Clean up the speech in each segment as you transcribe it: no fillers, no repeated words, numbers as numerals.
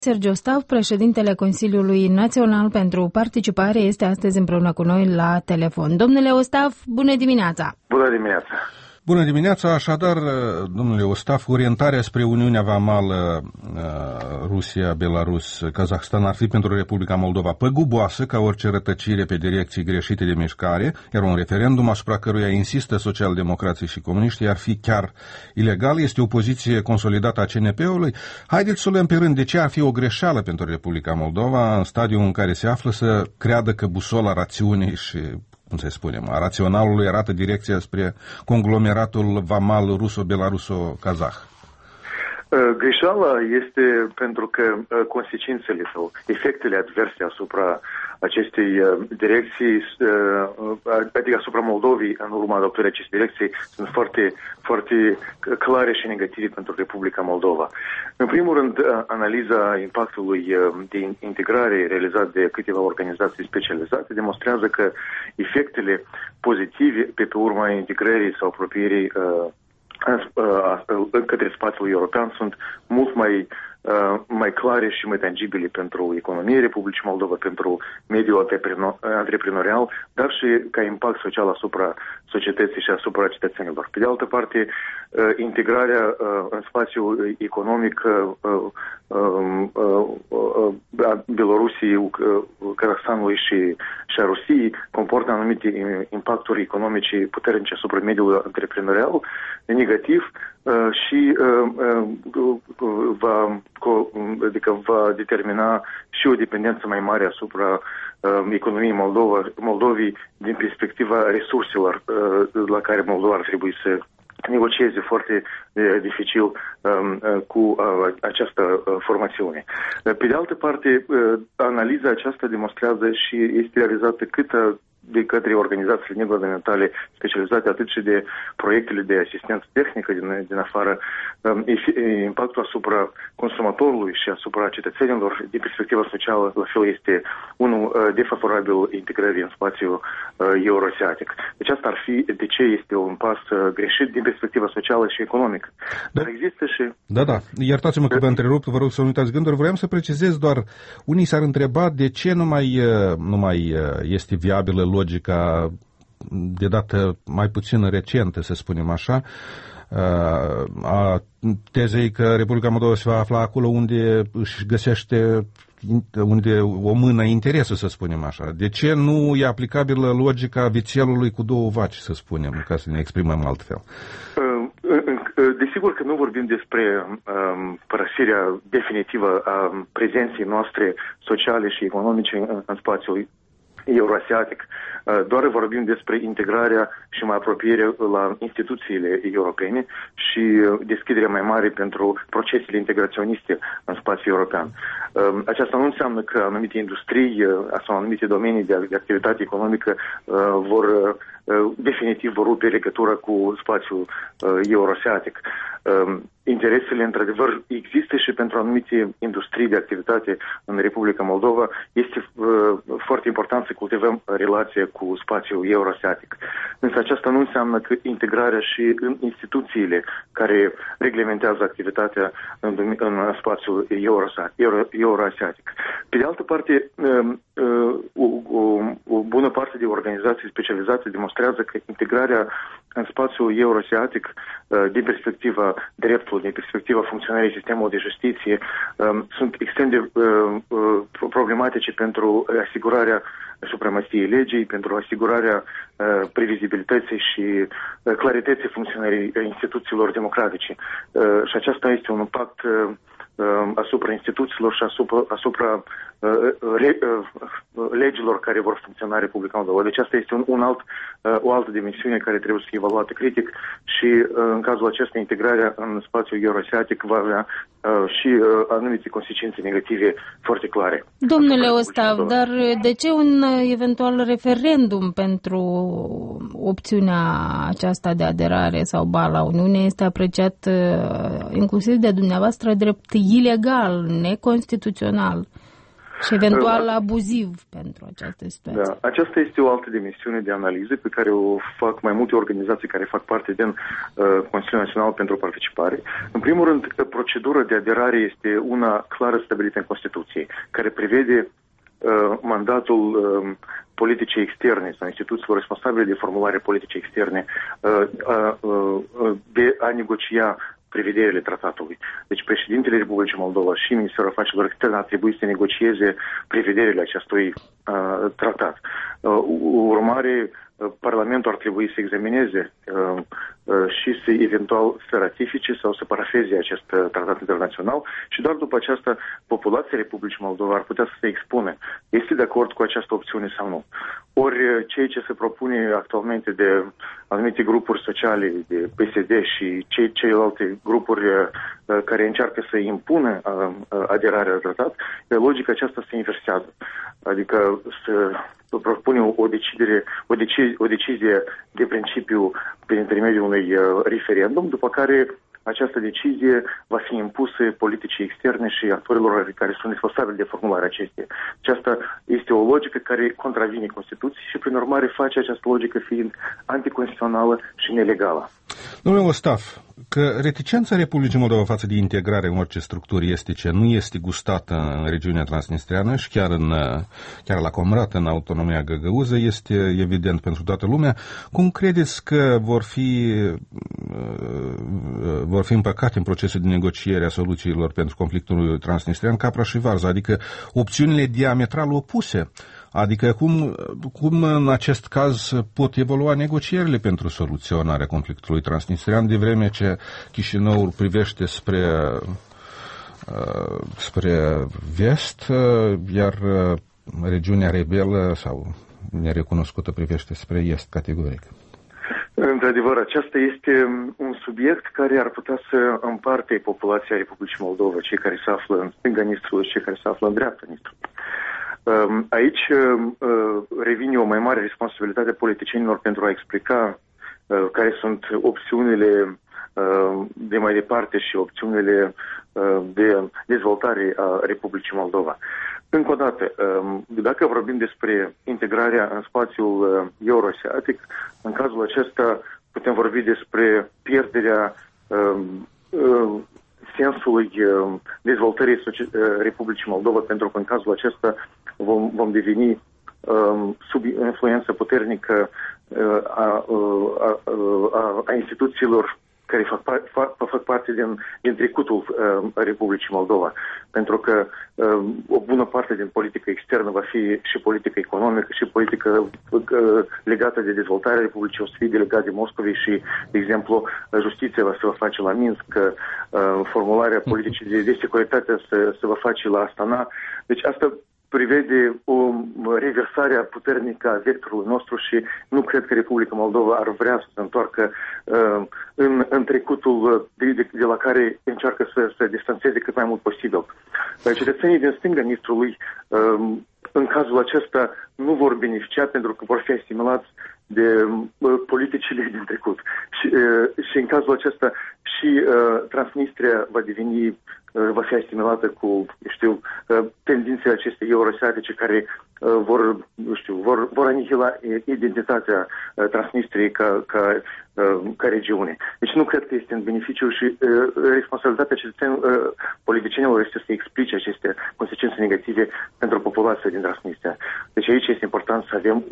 Sergiu Ostav, președintele Consiliului Național pentru Participare, este astăzi împreună cu noi la telefon. Domnule Ostav, bună dimineața! Bună dimineața! Bună dimineața! Așadar, domnule Ostav, orientarea spre Uniunea Vamală Rusia, Belarus, Kazahstan ar fi pentru Republica Moldova păguboasă ca orice rătăcire pe direcții greșite de mișcare, iar un referendum asupra căruia insistă socialdemocrații și comuniștii ar fi chiar ilegal. Este o poziție consolidată a CNP-ului. Haideți să o luăm pe rând. De ce ar fi o greșeală pentru Republica Moldova, în stadiul în care se află, să creadă că busola rațiunii și, cum să spunem, a raționalului arată direcția spre conglomeratul vamal ruso-belaruso-kazah? Greșeala este pentru că consecințele sau efectele adverse asupra acestei direcții, adică asupra Moldovei, în urma adoptării acestei direcții, sunt foarte, foarte clare și negative pentru Republica Moldova. În primul rând, analiza impactului de integrare realizat de câteva organizații specializate demonstrează că efectele pozitive pe urma integrării sau apropierii către spațiul european sunt mult mai clare și mai tangibile pentru economia Republicii Moldova, pentru mediul antreprenorial, dar și ca impact social asupra societății și asupra cetățenilor. Pe de altă parte, integrarea în spațiul economic a Belorusiei, Kazahstanului și a Rusiei comportă anumite impacturi economice puternice asupra mediului antreprenorial negativ și va determina și o dependență mai mare asupra economiei Moldovei din perspectiva resurselor la care Moldova ar trebui să negocieze foarte dificil cu această formațiune. Pe de altă parte, analiza aceasta demonstrează și este realizată de către organizațiile neguvernamentale specializate, atât și de proiectele de asistență tehnică din afară, impactul asupra consumatorului și asupra cetățenilor din perspectiva socială, la fel, este unul defavorabil integrării în spațiul euroasiatic. Deci asta ar fi de ce este un pas greșit din perspectiva socială și economică. Dar există și... Da. Iertați-mă că vă întrerup, vă rog să nu uitați gânduri. Vreau să precizez doar, unii s-ar întreba de ce nu mai este viabilă logica de dată mai puțin recentă, să spunem așa, a tezei că Republica Moldova se va afla acolo unde își găsește o mână interesul, să spunem așa. De ce nu e aplicabilă logica vițelului cu două vaci, să spunem, ca să ne exprimăm altfel? Desigur că nu vorbim despre părăsirea definitivă a prezenței noastre sociale și economice în spațiul euroasiatic. Doar vorbim despre integrarea și mai apropiere la instituțiile europene și deschiderea mai mare pentru procesele integraționiste în spațiul european. Aceasta nu înseamnă că anumite industrii sau anumite domenii de activitate economică definitiv vor rupe legătura cu spațiul euroasiatic. Interesele, într-adevăr, există și pentru anumite industrii de activitate în Republica Moldova. Este foarte important să cultivăm relația cu spațiul euroasiatic. Însă aceasta nu înseamnă că integrarea și în instituțiile care reglementează activitatea în spațiul euroasiatic. Pe de altă parte, o bună parte de organizații specializate demonstrează că integrarea în spațiul euroasiatic, din perspectiva dreptului, din perspectiva funcționării sistemului de justiție, sunt extrem de problematice pentru asigurarea supremației legii, pentru asigurarea previzibilității și clarității funcționării instituțiilor democratice. Și aceasta este un impact asupra instituțiilor și asupra legilor care vor funcționa în Republica Moldova. Deci asta este o altă dimensiune care trebuie să fie evaluată critic și în cazul acesta integrarea în spațiul euroasiatic va avea și anumite consecințe negative foarte clare. Domnule Ostav, dar de ce un eventual referendum pentru opțiunea aceasta de aderare sau la Uniune este apreciat inclusiv de dumneavoastră drept ilegal, neconstituțional? Și eventual abuziv pentru această situație. Da, aceasta este o altă dimensiune de analiză pe care o fac mai multe organizații care fac parte din Consiliul Național pentru Participare. În primul rând, procedura de aderare este una clară stabilită în Constituție, care prevede mandatul politicii externe sau instituțiilor responsabile de formulare politice externe de a negocia prevederile tratatului. Deci președintele Republicii Moldova și Ministerul Afacerilor Externe ar trebui să negocieze prevederile acestui tratat. Urmare, Parlamentul ar trebui să examineze și să eventual să ratifice sau să parafeze acest tratat internațional și doar după aceasta populația Republicii Moldova ar putea să se expune. Este de acord cu această opțiune sau nu? Ori ceea ce se propune actualmente de anumite grupuri sociale, de PSD și celelalte grupuri care încearcă să impună aderarea la tratat, logica aceasta se inversează. Adică să propune o decizie de principiu prin intermediul unui referendum, după care această decizie va fi impusă politicii externe și actorilor care sunt responsabili de formularea acesteia. Aceasta este o logică care contravine Constituției și, prin urmare, face această logică fiind anticonstituțională și nelegală. Domnule Ostaf, că reticența Republicii Moldova față de integrare în orice structuri estice nu este gustată în regiunea transnistreană și chiar la Comrat, în autonomia găgăuză, este evident pentru toată lumea. Cum credeți că vor fi împăcate în procesul de negociere a soluțiilor pentru conflictul transnistrean Capra și Varza, adică opțiunile diametral opuse? Adică cum în acest caz pot evolua negocierile pentru soluționarea conflictului transnistrean, de vreme ce Chișinăul privește spre vest, iar regiunea rebelă sau nerecunoscută privește spre est categoric? Într-adevăr, acesta este un subiect care ar putea să împarte populația Republicii Moldova, cei care se află în stânga Nistrului și cei care se află în dreapta Nistrului. Aici revine o mai mare responsabilitate a politicienilor pentru a explica care sunt opțiunile de mai departe și opțiunile de dezvoltare a Republicii Moldova. Încă o dată, dacă vorbim despre integrarea în spațiul euroasiatic, în cazul acesta putem vorbi despre pierderea sensului dezvoltării Republicii Moldova, pentru că în cazul acesta vom deveni sub influență puternică a instituțiilor care fac parte din trecutul Republicii Moldova. Pentru că o bună parte din politică externă va fi și politică economică și politică legată de dezvoltarea Republicii, o să fie delegat de Moscovei și, de exemplu, justiția se va face la Minsk, formularea politicii de securitate se va face la Astana. Deci asta prevede o reversare puternică a vectorului nostru și nu cred că Republica Moldova ar vrea să se întoarcă în trecutul de la care încearcă să se distanțeze cât mai mult posibil. Cetățenii din stânga Nistrului, în cazul acesta, nu vor beneficia pentru că vor fi asimilați de politicile din trecut. Și în cazul acesta și Transnistria va fi asimilată cu, tendințele acestei euroasiatice care vor anihila identitatea Transnistriei ca regiune. Deci nu cred că este în beneficiu și responsabilitatea politicienilor este să explice aceste consecințe negative pentru populația din Transnistria. Deci aici este important să avem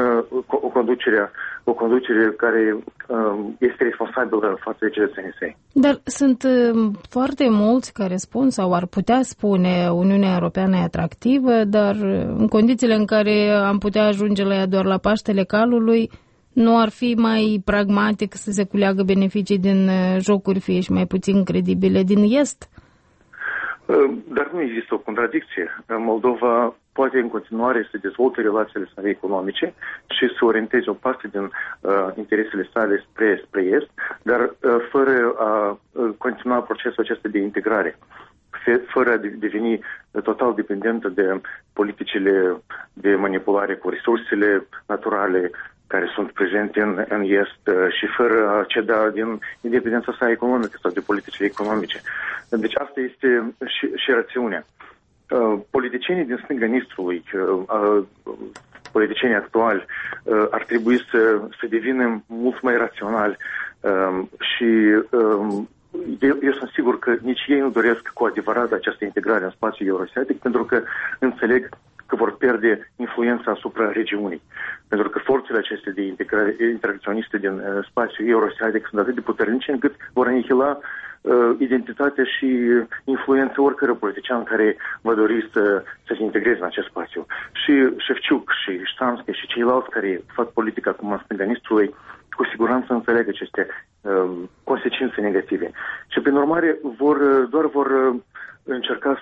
o conducere care este responsabilă față de cetățenii săi. Dar sunt foarte mulți care spun sau ar putea spune Uniunea Europeană e atractivă, dar în condițiile în care am putea ajunge la ea doar la Paștele Calului, nu ar fi mai pragmatic să se culeagă beneficii din jocuri fie și mai puțin credibile din Est? Dar nu există o contradicție. Moldova poate în continuare să dezvolte relațiile sale economice și să orienteze o parte din interesele sale spre Est, dar fără a continua procesul acesta de integrare, fără a deveni total dependentă de politicile de manipulare cu resursele naturale care sunt prezente în Est și fără a ceda din independența sa economică sau de politicile economice. Deci asta este și rațiunea. politicienii din stânga Nistrului, politicienii actuali, ar trebui să devină mult mai raționali și eu sunt sigur că nici ei nu doresc cu adevărat această integrare în spațiul eurasiatic, pentru că înțeleg că vor pierde influența asupra regiunii. Pentru că forțele acestea de integrare interacționiste din spațiul eurasiatic sunt atât de puternice încât vor anihila identitatea și influența oricărui politician care va dori să se integreze în acest spațiu. Și Șefciuc și Ștamsky și ceilalți care fac politică acum în stânga Nistrului cu siguranță înțeleg aceste consecințe negative. Și prin urmare doar vor încerca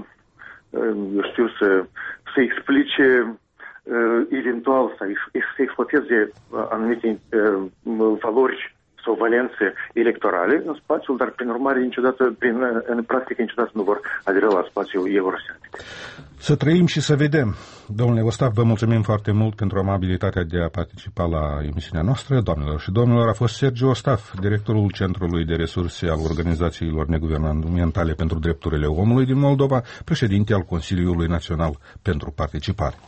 să explice eventual, să exploateze anumite valori sau valențe electorale în spațiul, dar prin urmare în practică niciodată nu vor adera la spațiul eurasiatic. Să trăim și să vedem. Domnule Ostaf, vă mulțumim foarte mult pentru amabilitatea de a participa la emisiunea noastră. Doamnelor și domnilor, a fost Sergiu Ostaf, directorul Centrului de Resurse al Organizațiilor Neguvernamentale pentru Drepturile Omului din Moldova, președinte al Consiliului Național pentru Participare.